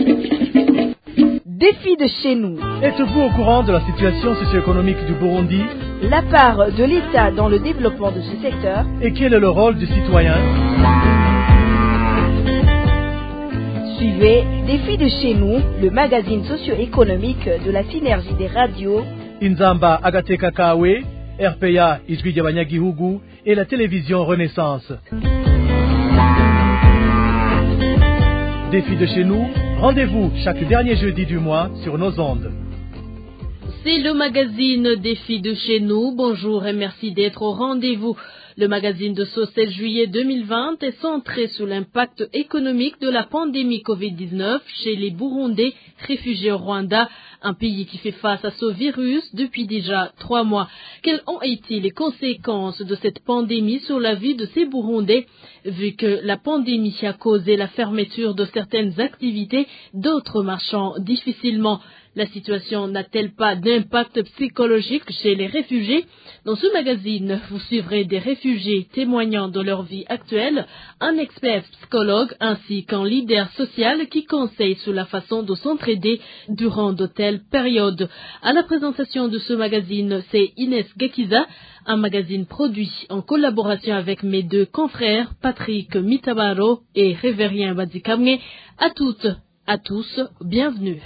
Défi de chez nous. Êtes-vous au courant de la situation socio-économique du Burundi? La part de l'État dans le développement de ce secteur. Et quel est le rôle du citoyen? Suivez Défi de chez nous, le magazine socio-économique de la synergie des radios Inzamba Agateka Kawe, RPA Ijwi ry'Abanyagihugu et la télévision Renaissance. Défi de chez nous, rendez-vous chaque dernier jeudi du mois sur nos ondes. C'est le magazine Défi de chez nous. Bonjour et merci d'être au rendez-vous. Le magazine de ce 16 juillet 2020 est centré sur l'impact économique de la pandémie Covid-19 chez les Burundais réfugiés au Rwanda, un pays qui fait face à ce virus depuis déjà 3 mois. Quelles ont été les conséquences de cette pandémie sur la vie de ces Burundais? Vu que la pandémie a causé la fermeture de certaines activités, d'autres marchant difficilement. La situation n'a-t-elle pas d'impact psychologique chez les réfugiés? Dans ce magazine, vous suivrez des réfugiés témoignant de leur vie actuelle, un expert psychologue ainsi qu'un leader social qui conseille sur la façon de s'entraider durant de telles périodes. À la présentation de ce magazine, c'est Inès Gekiza, un magazine produit en collaboration avec mes 2 confrères, Patrick Mitabaro et Révérien Badikamwe. À toutes, à tous, bienvenue.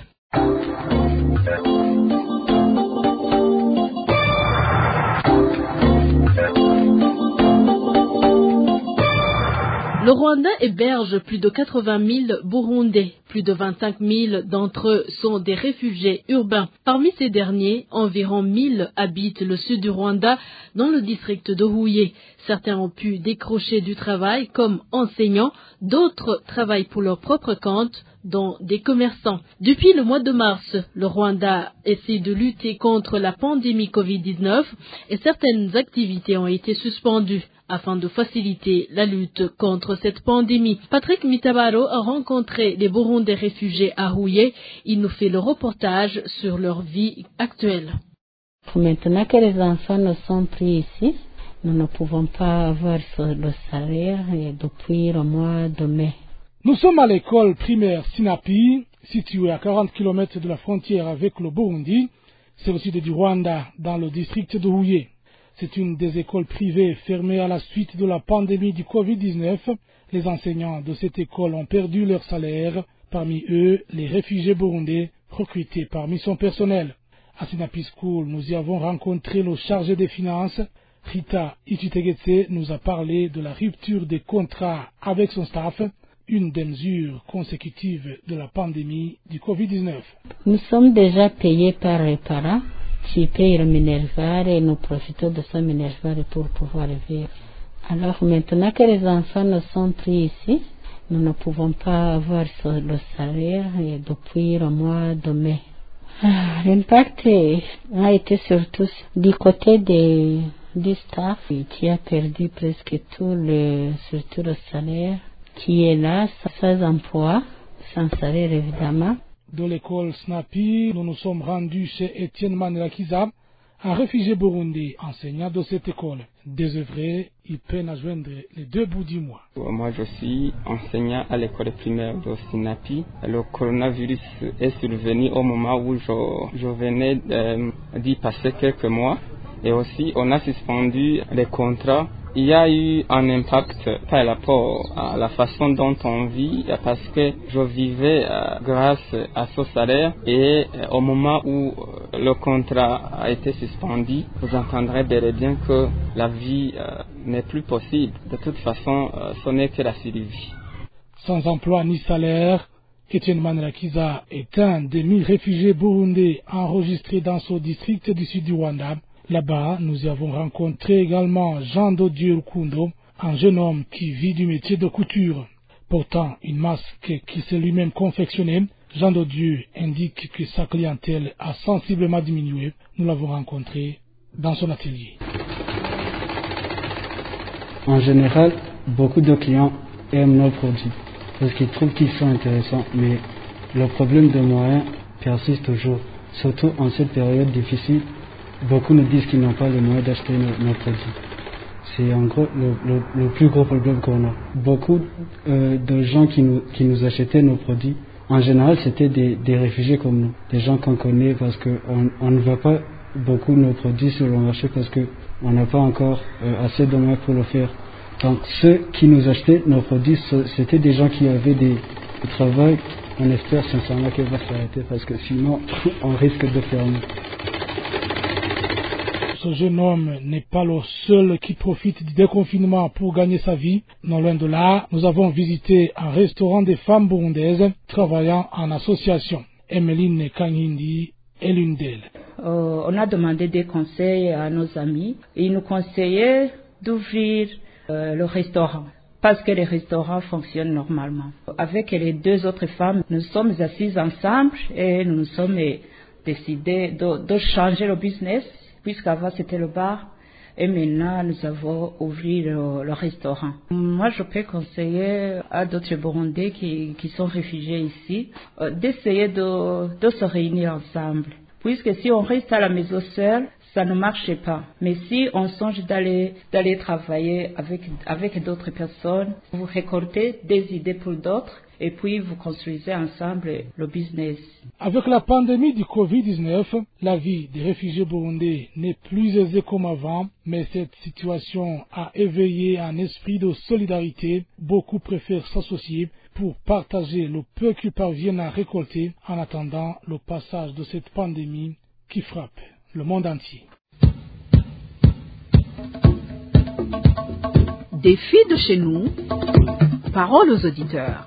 Le Rwanda héberge plus de 80 000 Burundais. Plus de 25 000 d'entre eux sont des réfugiés urbains. Parmi ces derniers, environ 1000 habitent le sud du Rwanda, dans le district de Huye. Certains ont pu décrocher du travail comme enseignants, d'autres travaillent pour leur propre compte, dont des commerçants. Depuis le mois de mars, le Rwanda essaie de lutter contre la pandémie Covid-19 et certaines activités ont été suspendues afin de faciliter la lutte contre cette pandémie. Patrick Mitabaro a rencontré les Burundais réfugiés à Huye. Il nous fait le reportage sur leur vie actuelle. Maintenant que les enfants nous sont pris ici, nous ne pouvons pas avoir le salaire depuis le mois de mai. Nous sommes à l'école primaire Sinapi, située à 40 km de la frontière avec le Burundi. C'est au sud du Rwanda, dans le district de Huye. C'est une des écoles privées fermées à la suite de la pandémie du Covid-19. Les enseignants de cette école ont perdu leur salaire. Parmi eux, les réfugiés burundais recrutés par mission personnelle. À Sinapi School, nous y avons rencontré le chargé des finances. Rita Ichitegetse nous a parlé de la rupture des contrats avec son staff, une des mesures consécutives de la pandémie du Covid-19. Nous sommes déjà payés par les parents qui payent le minerval et nous profitons de ce minerval pour pouvoir vivre. Alors maintenant que les enfants nous sont pris ici, nous ne pouvons pas avoir le salaire depuis le mois de mai. L'impact a été surtout du côté du staff qui a perdu presque surtout le salaire, qui est là, sans emploi, sans salaire évidemment. De l'école Snapi, nous nous sommes rendus chez Étienne Manirakiza, un réfugié burundais, enseignant de cette école. Désœuvré, il peine à joindre les 2 bouts du mois. Moi, je suis enseignant à l'école primaire de Sinapi. Le coronavirus est survenu au moment où je venais d'y passer quelques mois. Et aussi, on a suspendu les contrats. Il y a eu un impact par rapport à la façon dont on vit, parce que je vivais grâce à ce salaire et au moment où le contrat a été suspendu, vous entendrez bel et bien que la vie n'est plus possible. De toute façon, ce n'est que la survie. Sans emploi ni salaire, Etienne Manirakiza est un des 1000 réfugiés burundais enregistrés dans ce district du sud du Rwanda. Là-bas, nous y avons rencontré également Jean Dodieu Rukundo, un jeune homme qui vit du métier de couture. Portant une masque qu'il s'est lui-même confectionnée, Jean Dodieu indique que sa clientèle a sensiblement diminué. Nous l'avons rencontré dans son atelier. En général, beaucoup de clients aiment nos produits parce qu'ils trouvent qu'ils sont intéressants, mais le problème de moyens persiste toujours, surtout en cette période difficile. Beaucoup nous disent qu'ils n'ont pas les moyens d'acheter nos produits. C'est en gros le plus gros problème qu'on a. Beaucoup de gens qui nous achetaient nos produits En général, c'était des réfugiés comme nous, des gens qu'on connaît parce qu'on ne voit pas beaucoup nos produits sur le marché parce qu'on n'a pas encore assez de moyens pour le faire. Donc ceux qui nous achetaient nos produits, c'était des gens qui avaient du travail. On espère sincèrement qu'elle va s'arrêter parce que sinon on risque de fermer. Ce jeune homme n'est pas le seul qui profite du déconfinement pour gagner sa vie. Non loin de là, nous avons visité un restaurant des femmes burundaises travaillant en association. Emeline Kankindi est l'une d'elles. On a demandé des conseils à nos amis. Ils nous conseillaient d'ouvrir le restaurant parce que les restaurants fonctionnent normalement. Avec les deux autres femmes, nous sommes assises ensemble et nous nous sommes décidés de changer le business. Puisqu'avant c'était le bar, et maintenant nous avons ouvert le restaurant. Moi je peux conseiller à d'autres Burundais qui sont réfugiés ici d'essayer de se réunir ensemble. Puisque si on reste à la maison seul, ça ne marche pas. Mais si on songe d'aller travailler avec d'autres personnes, vous récoltez des idées pour d'autres et puis vous construisez ensemble le business. Avec la pandémie du Covid-19, la vie des réfugiés burundais n'est plus aisée comme avant, mais cette situation a éveillé un esprit de solidarité. Beaucoup préfèrent s'associer pour partager le peu qu'ils parviennent à récolter en attendant le passage de cette pandémie qui frappe le monde entier. Des filles de chez nous, parole aux auditeurs.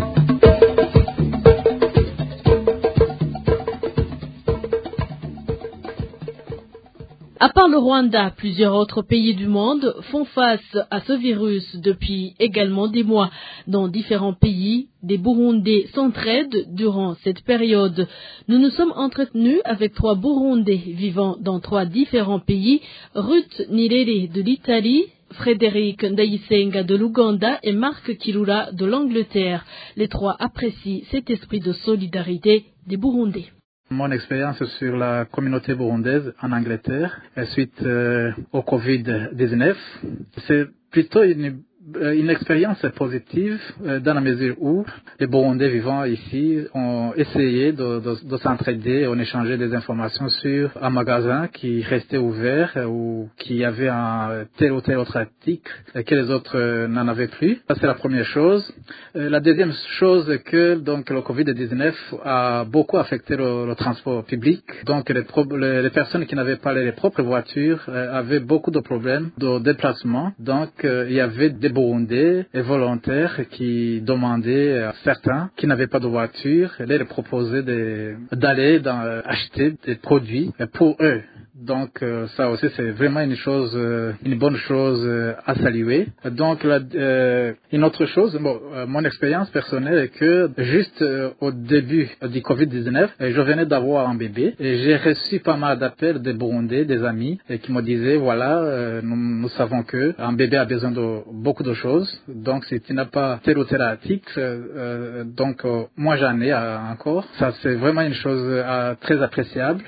À part le Rwanda, plusieurs autres pays du monde font face à ce virus depuis également des mois. Dans différents pays, des Burundais s'entraident durant cette période. Nous nous sommes entretenus avec 3 Burundais vivant dans 3 différents pays, Ruth Nirere de l'Italie, Frédéric Ndayisenga de l'Ouganda et Marc Kirura de l'Angleterre. Les 3 apprécient cet esprit de solidarité des Burundais. Mon expérience sur la communauté burundaise en Angleterre suite au Covid-19, c'est plutôt une expérience positive dans la mesure où les Burundais vivant ici ont essayé de s'entraider, on échangeait des informations sur un magasin qui restait ouvert ou qui avait un tel ou tel autre article que les autres n'en avaient plus. Ça, c'est la première chose. La deuxième chose que donc le Covid-19 a beaucoup affecté le transport public. Donc les personnes qui n'avaient pas les propres voitures avaient beaucoup de problèmes de déplacement. Donc il y avait des Burundais et volontaires qui demandaient à certains qui n'avaient pas de voiture, les proposer d'aller acheter des produits pour eux. Donc ça aussi c'est vraiment une bonne chose à saluer. Donc une autre chose, mon expérience personnelle est que juste au début du Covid-19, je venais d'avoir un bébé et j'ai reçu pas mal d'appels des Burundais, des amis qui me disaient voilà nous savons que un bébé a besoin de beaucoup de choses. Donc si tu n'as pas tel ou tel article, donc moi j'en ai encore. Ça c'est vraiment une chose très appréciable.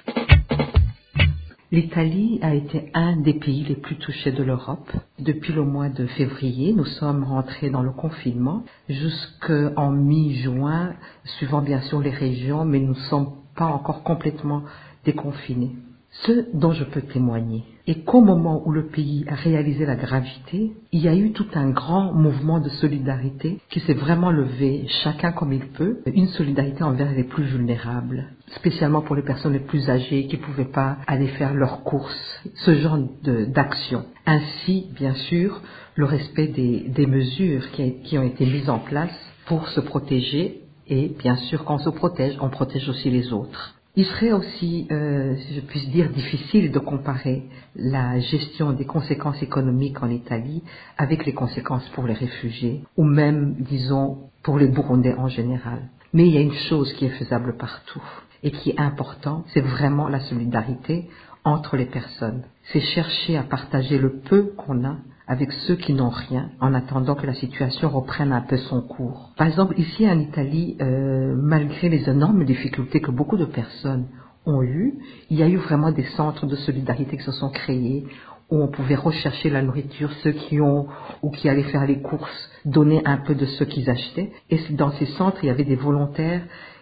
L'Italie a été un des pays les plus touchés de l'Europe. Depuis le mois de février, nous sommes rentrés dans le confinement jusqu'en mi-juin, suivant bien sûr les régions, mais nous ne sommes pas encore complètement déconfinés. Ce dont je peux témoigner est qu'au moment où le pays a réalisé la gravité, il y a eu tout un grand mouvement de solidarité qui s'est vraiment levé, chacun comme il peut, une solidarité envers les plus vulnérables, spécialement pour les personnes les plus âgées qui ne pouvaient pas aller faire leurs courses, ce genre d'action. Ainsi, bien sûr, le respect des mesures qui ont été mises en place pour se protéger et bien sûr, quand on se protège, on protège aussi les autres. Il serait aussi, si je puis dire, difficile de comparer la gestion des conséquences économiques en Italie avec les conséquences pour les réfugiés, ou même, disons, pour les Burundais en général. Mais il y a une chose qui est faisable partout et qui est importante, c'est vraiment la solidarité entre les personnes. C'est chercher à partager le peu qu'on a avec ceux qui n'ont rien, en attendant que la situation reprenne un peu son cours. Par exemple, ici en Italie, malgré les énormes difficultés que beaucoup de personnes ont eues, il y a eu vraiment des centres de solidarité qui se sont créés, où on pouvait rechercher la nourriture, ceux qui ont ou qui allaient faire les courses, donner un peu de ce qu'ils achetaient. Et dans ces centres, il y avait des volontaires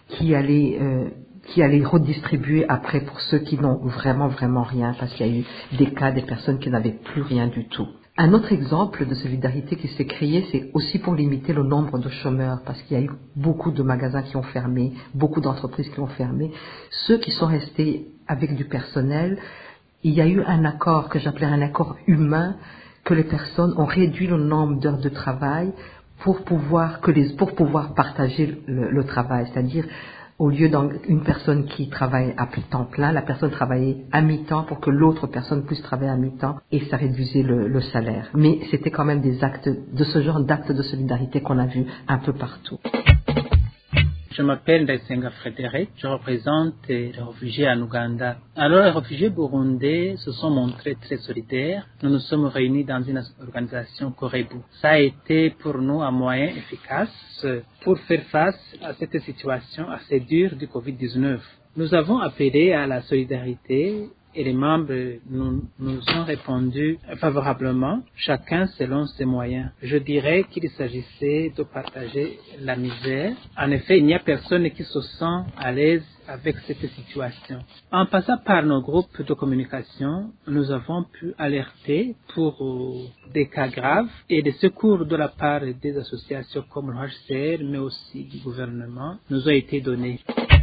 qui allait redistribuer après pour ceux qui n'ont vraiment rien, parce qu'il y a eu des cas des personnes qui n'avaient plus rien du tout. Un autre exemple de solidarité qui s'est créé, c'est aussi pour limiter le nombre de chômeurs, parce qu'il y a eu beaucoup de magasins qui ont fermé, beaucoup d'entreprises qui ont fermé. Ceux qui sont restés avec du personnel, il y a eu un accord que j'appelais un accord humain, que les personnes ont réduit le nombre d'heures de travail pour pouvoir partager le travail, c'est-à-dire au lieu d'une personne qui travaille à temps plein, la personne travaillait à mi-temps pour que l'autre personne puisse travailler à mi-temps et ça réduisait le salaire. Mais c'était quand même des actes, de ce genre d'actes de solidarité qu'on a vu un peu partout. Je m'appelle Ndayisenga Frédéric, je représente les réfugiés en Ouganda. Alors les réfugiés burundais se sont montrés très solidaires. Nous nous sommes réunis dans une organisation Korebu. Ça a été pour nous un moyen efficace pour faire face à cette situation assez dure du Covid-19. Nous avons appelé à la solidarité et les membres nous ont répondu favorablement, chacun selon ses moyens. Je dirais qu'il s'agissait de partager la misère. En effet, il n'y a personne qui se sent à l'aise avec cette situation. En passant par nos groupes de communication, nous avons pu alerter pour des cas graves et des secours de la part des associations comme le HCR, mais aussi du gouvernement, nous ont été donnés.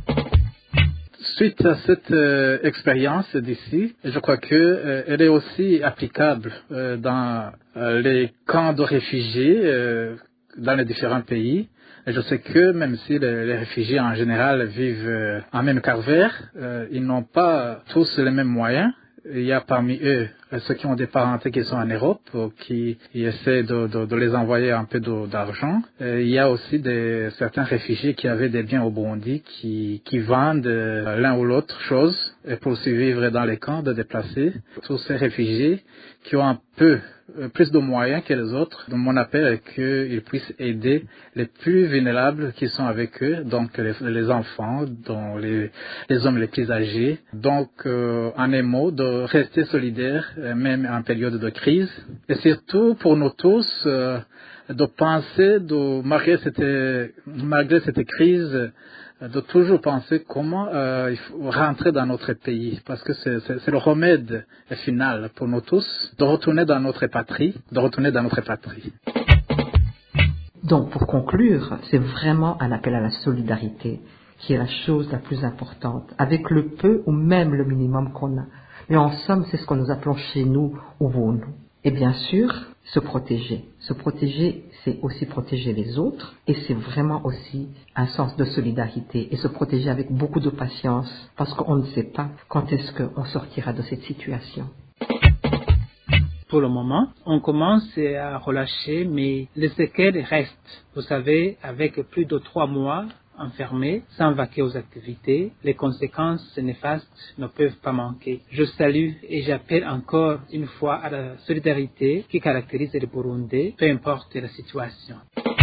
Suite à cette expérience d'ici, je crois que elle est aussi applicable dans les camps de réfugiés dans les différents pays. Et je sais que même si les réfugiés en général vivent en même calvaire, ils n'ont pas tous les mêmes moyens. Il y a parmi eux ceux qui ont des parentés qui sont en Europe, qui essaient de les envoyer un peu d'argent. Il y a aussi certains réfugiés qui avaient des biens au Burundi qui vendent l'un ou l'autre chose pour survivre dans les camps de déplacés. Tous ces réfugiés qui ont un peu plus de moyens que les autres, mon appel est qu'ils puissent aider les plus vulnérables qui sont avec eux, donc les enfants, donc les hommes les plus âgés. Donc, en un mot, de rester solidaires, même en période de crise. Et surtout, pour nous tous, de penser, malgré cette crise, de toujours penser comment il faut rentrer dans notre pays, parce que c'est le remède final pour nous tous, de retourner dans notre patrie, Donc, pour conclure, c'est vraiment un appel à la solidarité qui est la chose la plus importante, avec le peu ou même le minimum qu'on a. Mais en somme, c'est ce que nous appelons chez nous Ubuntu. Et bien sûr, se protéger. Se protéger, c'est aussi protéger les autres et c'est vraiment aussi un sens de solidarité et se protéger avec beaucoup de patience parce qu'on ne sait pas quand est-ce qu'on sortira de cette situation. Pour le moment, on commence à relâcher, mais les séquelles restent. Vous savez, avec plus de 3 mois enfermés, sans vaquer aux activités, les conséquences néfastes ne peuvent pas manquer. Je salue et j'appelle encore une fois à la solidarité qui caractérise les Burundais, peu importe la situation.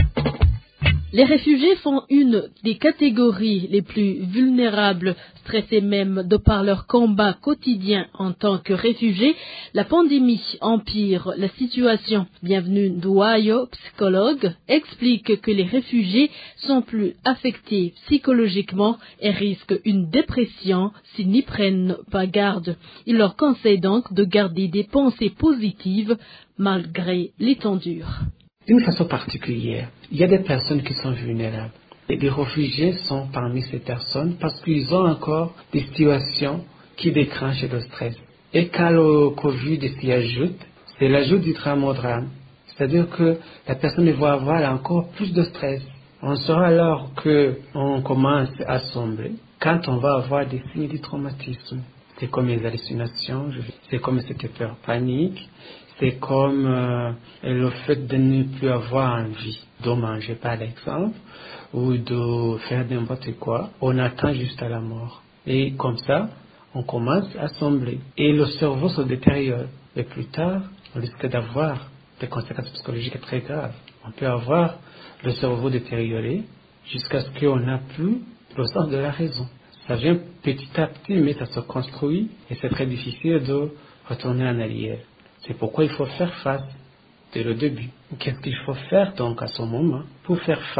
Les réfugiés font une des catégories les plus vulnérables, stressés même de par leur combat quotidien en tant que réfugiés. La pandémie empire la situation. Bienvenue Ndouayo, psychologue, explique que les réfugiés sont plus affectés psychologiquement et risquent une dépression s'ils n'y prennent pas garde. Il leur conseille donc de garder des pensées positives malgré les temps durs. D'une façon particulière, il y a des personnes qui sont vulnérables. Et les réfugiés sont parmi ces personnes parce qu'ils ont encore des situations qui déclenchent le stress. Et quand le Covid s'y ajoute, c'est l'ajout du drame. C'est-à-dire que la personne va avoir encore plus de stress. On saura alors qu'on commence à sombrer quand on va avoir des signes de traumatisme. C'est comme les hallucinations, c'est comme cette peur panique. C'est comme le fait de ne plus avoir envie de manger, par exemple, ou de faire n'importe quoi. On attend juste à la mort. Et comme ça, on commence à sombrer. Et le cerveau se détériore. Et plus tard, on risque d'avoir des conséquences psychologiques très graves. On peut avoir le cerveau détérioré jusqu'à ce qu'on n'a plus le sens de la raison. Ça vient petit à petit, mais ça se construit. Et c'est très difficile de retourner en arrière. C'est pourquoi il faut faire face dès le début. Qu'est-ce qu'il faut faire donc à ce moment pour faire face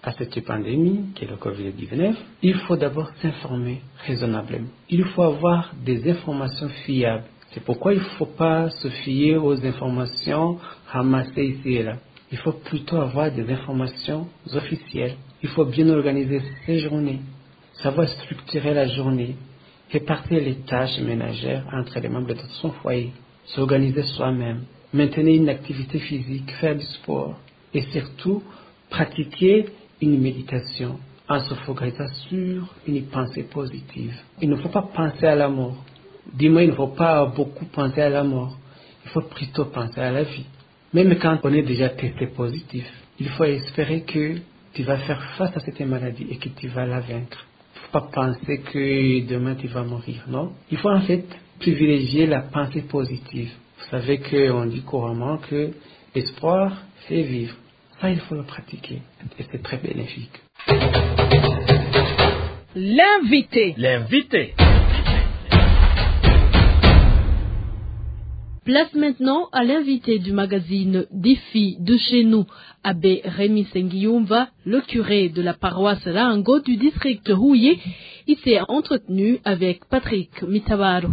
à cette pandémie, qui est le Covid-19, il faut d'abord s'informer raisonnablement. Il faut avoir des informations fiables. C'est pourquoi il ne faut pas se fier aux informations ramassées ici et là. Il faut plutôt avoir des informations officielles. Il faut bien organiser ses journées, savoir structurer la journée, répartir les tâches ménagères entre les membres de son foyer, s'organiser soi-même, maintenir une activité physique, faire du sport et surtout pratiquer une méditation en se focalisant sur une pensée positive. Il ne faut pas penser à la mort. Dis-moi, il ne faut pas beaucoup penser à la mort. Il faut plutôt penser à la vie. Même quand on est déjà testé positif, il faut espérer que tu vas faire face à cette maladie et que tu vas la vaincre. Il ne faut pas penser que demain tu vas mourir, non. Il faut en fait privilégier la pensée positive. Vous savez qu'on dit couramment que l'espoir fait vivre. Ça, il faut le pratiquer et c'est très bénéfique. L'invité. Place maintenant à l'invité du magazine Défi de chez nous, Abbé Rémi Sengiumva, le curé de la paroisse Rango du district Houillé. Il s'est entretenu avec Patrick Mitavaro.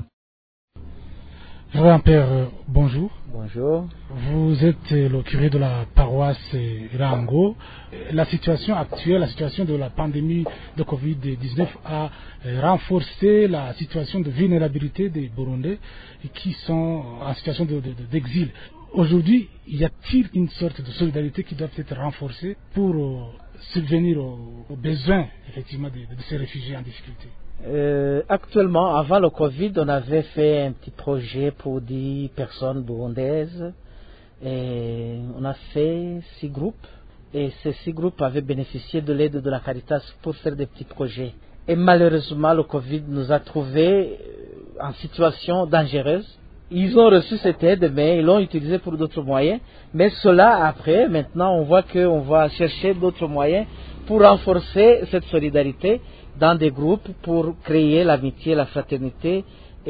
Frère Père, bonjour. Bonjour. Vous êtes le curé de la paroisse Rango. La situation actuelle, la situation de la pandémie de Covid-19 a renforcé la situation de vulnérabilité des Burundais qui sont en situation d'exil. Aujourd'hui, y a-t-il une sorte de solidarité qui doit être renforcée pour subvenir aux besoins effectivement de ces réfugiés en difficulté? Actuellement, avant le Covid, on avait fait un petit projet pour 10 personnes burundaises. Et on a fait 6 groupes. Et ces 6 groupes avaient bénéficié de l'aide de la Caritas pour faire des petits projets. Et malheureusement, le Covid nous a trouvés en situation dangereuse. Ils ont reçu cette aide, mais ils l'ont utilisée pour d'autres moyens. Mais cela, après, maintenant, on voit qu'on va chercher d'autres moyens pour renforcer cette solidarité dans des groupes pour créer l'amitié, la fraternité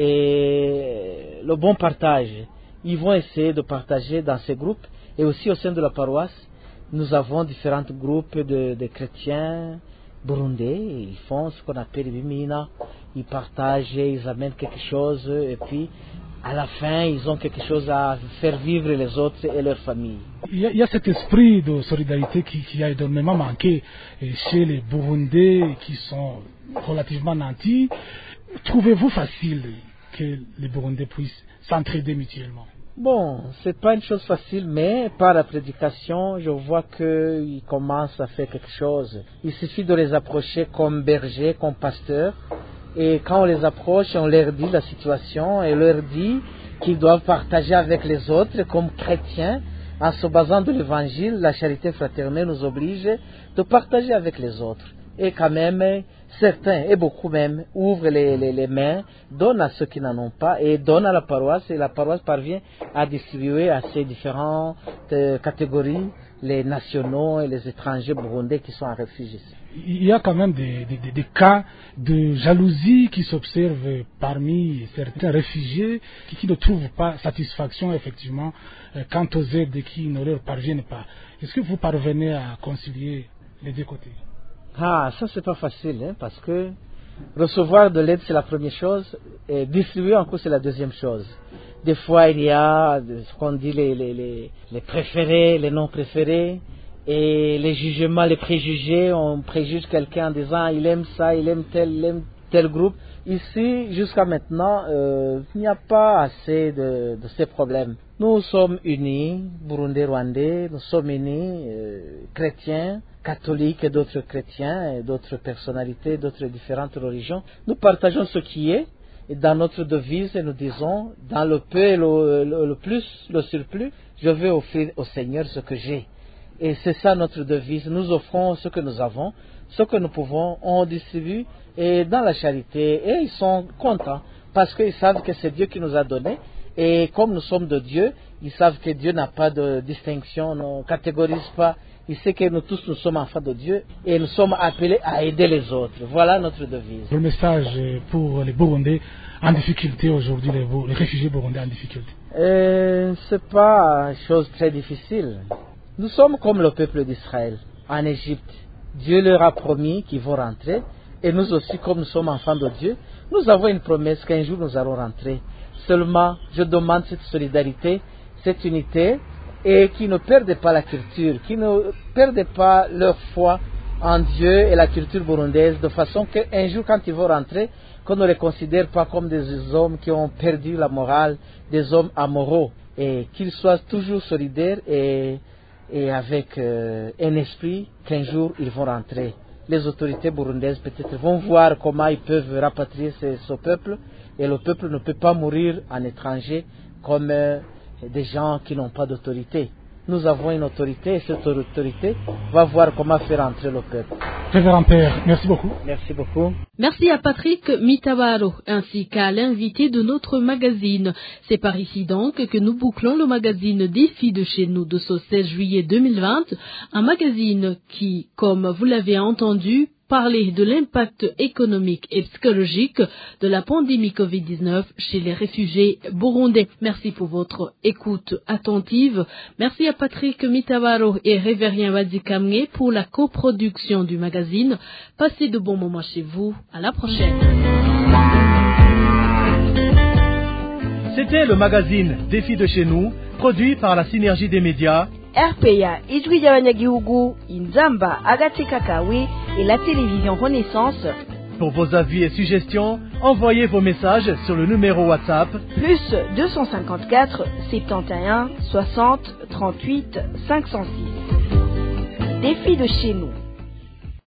et le bon partage. Ils vont essayer de partager dans ces groupes et aussi au sein de la paroisse, nous avons différents groupes de chrétiens burundais. Ils font ce qu'on appelle Bimina, ils partagent, ils amènent quelque chose et puis à la fin, ils ont quelque chose à faire vivre les autres et leur famille. Il y a cet esprit de solidarité qui a énormément manqué chez les Burundais qui sont relativement nantis. Trouvez-vous facile que les Burundais puissent s'entraider mutuellement? Bon, c'est pas une chose facile, mais par la prédication, je vois qu'ils commencent à faire quelque chose. Il suffit de les approcher comme bergers, comme pasteurs. Et quand on les approche, on leur dit la situation et on leur dit qu'ils doivent partager avec les autres comme chrétiens. En se basant de l'évangile, la charité fraternelle nous oblige de partager avec les autres. Et quand même, certains, et beaucoup même, ouvrent les mains, donnent à ceux qui n'en ont pas et donnent à la paroisse. Et la paroisse parvient à distribuer à ces différentes catégories les nationaux et les étrangers burundais qui sont en réfugié. Il y a quand même des cas de jalousie qui s'observent parmi certains réfugiés qui ne trouvent pas satisfaction effectivement quant aux aides qui ne leur parviennent pas. Est-ce que vous parvenez à concilier les deux côtés? Ah, ça c'est pas facile, hein, parce que recevoir de l'aide c'est la première chose et distribuer encore c'est la deuxième chose. Des fois il y a ce qu'on dit les préférés, les non préférés. Et les jugements, les préjugés, on préjuge quelqu'un en disant il aime ça, il aime tel groupe. Ici, jusqu'à maintenant, il n'y a pas assez de ces problèmes. Nous sommes unis, Burundais, Rwandais, nous sommes unis, chrétiens, catholiques et d'autres chrétiens, et d'autres personnalités, d'autres différentes religions. Nous partageons ce qui est, et dans notre devise, nous disons, dans le peu et le plus, le surplus, je vais offrir au Seigneur ce que j'ai. Et c'est ça notre devise. Nous offrons ce que nous avons, ce que nous pouvons, on distribue et dans la charité. Et ils sont contents parce qu'ils savent que c'est Dieu qui nous a donné. Et comme nous sommes de Dieu, ils savent que Dieu n'a pas de distinction, ne catégorise pas. Il sait que nous tous, nous sommes enfants de Dieu et nous sommes appelés à aider les autres. Voilà notre devise. Le message pour les Burundais en difficulté aujourd'hui, les réfugiés burundais en difficulté. C'est pas une chose très difficile. Nous sommes comme le peuple d'Israël en Égypte. Dieu leur a promis qu'ils vont rentrer. Et nous aussi, comme nous sommes enfants de Dieu, nous avons une promesse qu'un jour nous allons rentrer. Seulement, je demande cette solidarité, cette unité, et qu'ils ne perdent pas la culture, qu'ils ne perdent pas leur foi en Dieu et la culture burundaise, de façon qu'un jour, quand ils vont rentrer, qu'on ne les considère pas comme des hommes qui ont perdu la morale, des hommes amoraux, et qu'ils soient toujours solidaires et avec un esprit qu'un jour ils vont rentrer. Les autorités burundaises peut-être vont voir comment ils peuvent rapatrier ce peuple, et le peuple ne peut pas mourir en étranger comme des gens qui n'ont pas d'autorité. Nous avons une autorité, et cette autorité va voir comment faire entrer le peuple. Révérend Père, merci beaucoup. Merci beaucoup. Merci à Patrick Mitabaro ainsi qu'à l'invité de notre magazine. C'est par ici donc que nous bouclons le magazine Défis de chez nous de ce 16 juillet 2020, un magazine qui, comme vous l'avez entendu, parler de l'impact économique et psychologique de la pandémie Covid-19 chez les réfugiés burundais. Merci pour votre écoute attentive. Merci à Patrick Mitabaro et Révérien Wadikamwe pour la coproduction du magazine. Passez de bons moments chez vous. À la prochaine. C'était le magazine Défis de chez nous, produit par la synergie des médias RPA Ijwi ry'Abanyagihugu, Inzamba Agateka Kawe et la télévision Renaissance. Pour vos avis et suggestions, envoyez vos messages sur le numéro WhatsApp plus 254 71 60 38 506. Défis de chez nous.